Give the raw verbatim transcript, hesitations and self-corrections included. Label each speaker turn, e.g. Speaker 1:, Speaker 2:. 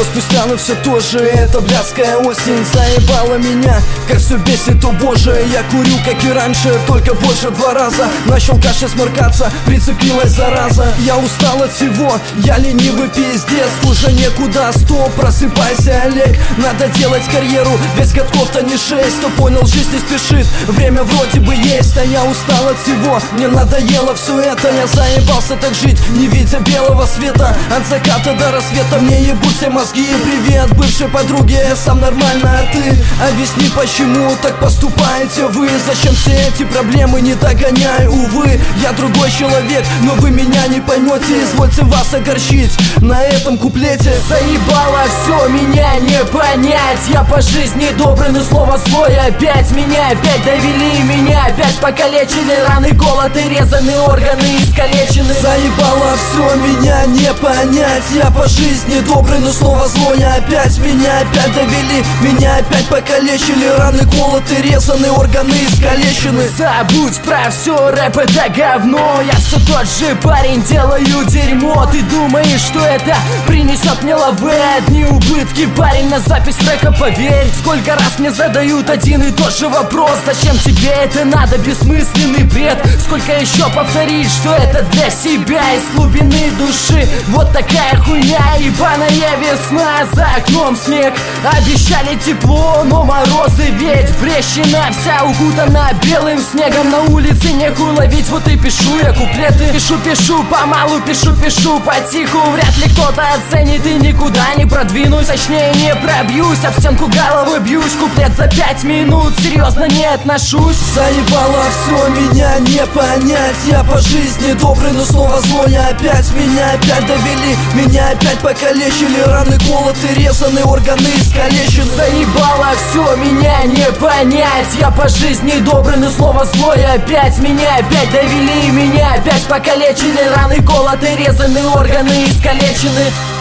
Speaker 1: спустя, но все тоже эта блядская осень заебала меня. Как все бесит, о боже. Я курю, как и раньше, только больше два раза. Начал кашей сморкаться, прицепилась зараза. Я устал от всего, я ленивый пиздец. Уже некуда, стоп, просыпайся, Олег. Надо делать карьеру, ведь годков-то не шесть. Кто понял, жизнь не спешит, время вроде бы есть. А я устал от всего, мне надоело все это. Я заебался так жить, не видя белого света. От заката до рассвета мне ебут все мозги. Привет, бывшей подруге, я сам нормально, а ты? Объясни, почему так поступаете вы? Зачем все эти проблемы не догоняй, увы. Я другой человек, но вы меня не поймете. Извольте вас огорчить на этом куплете.
Speaker 2: Заебало все, меня не понять. Я по жизни добрый, но слово злое опять. Меня опять довели, меня опять покалечили. Раны колоты, резаны, органы искалечены.
Speaker 1: Заебало все, меня не понять. Я по жизни добрый, но слово злое опять. Меня опять довели, меня опять покалечили. Раны колоты, резаны, органы искалечены.
Speaker 2: Забудь про все, рэп это говно. Я все тот же парень, делаю дерьмо. Ты думаешь, что это принесет мне лавы? Одни убытки, парень, на запись трека поверь. Сколько раз мне задают один и тот же вопрос: зачем тебе это надо, бессмысленный бред? Сколько еще повторить, что это для себя из глубины души? Вот такая хуйня, ебаная весна, за окном снег. Обещали тепло, но морозы ведь. Брещина вся укутана белым снегом. На улице нехуй ловить, вот и пишу я куплеты. Пишу, пишу, помалу пишу, пишу потиху. Вряд ли кто-то оценит и никуда не продвинусь. Точнее не пробьюсь, об стенку головой бьюсь. Куплет за пять минут, серьезно не отношусь.
Speaker 1: Заебало все, меня не понять. Я по жизни добрый, но снова злое опять. Меня опять довели, меня опять покалечили. Раны колоты, резаны, органы искалечены.
Speaker 2: Заебало все, меня не понять. Я по жизни добрый, но слово злое опять. Меня опять довели, меня опять покалечили. Раны колоты, резаны, органы искалечены.